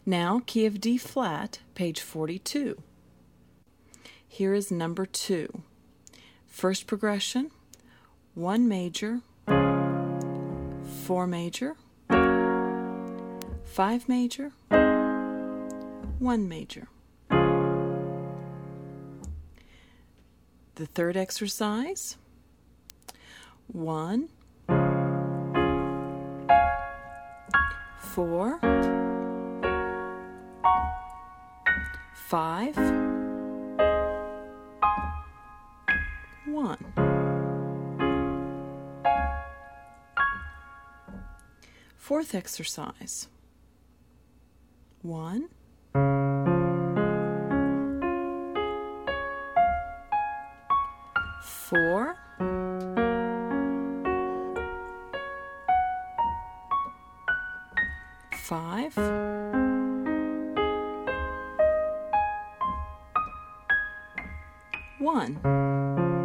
Now, key of D flat, page 42. Here is number 2. First progression, 1 major, 4 major, 5 major, 1 major. The third exercise, 1, 4, 5, 1. Fourth exercise, 1, 4, 5, 1.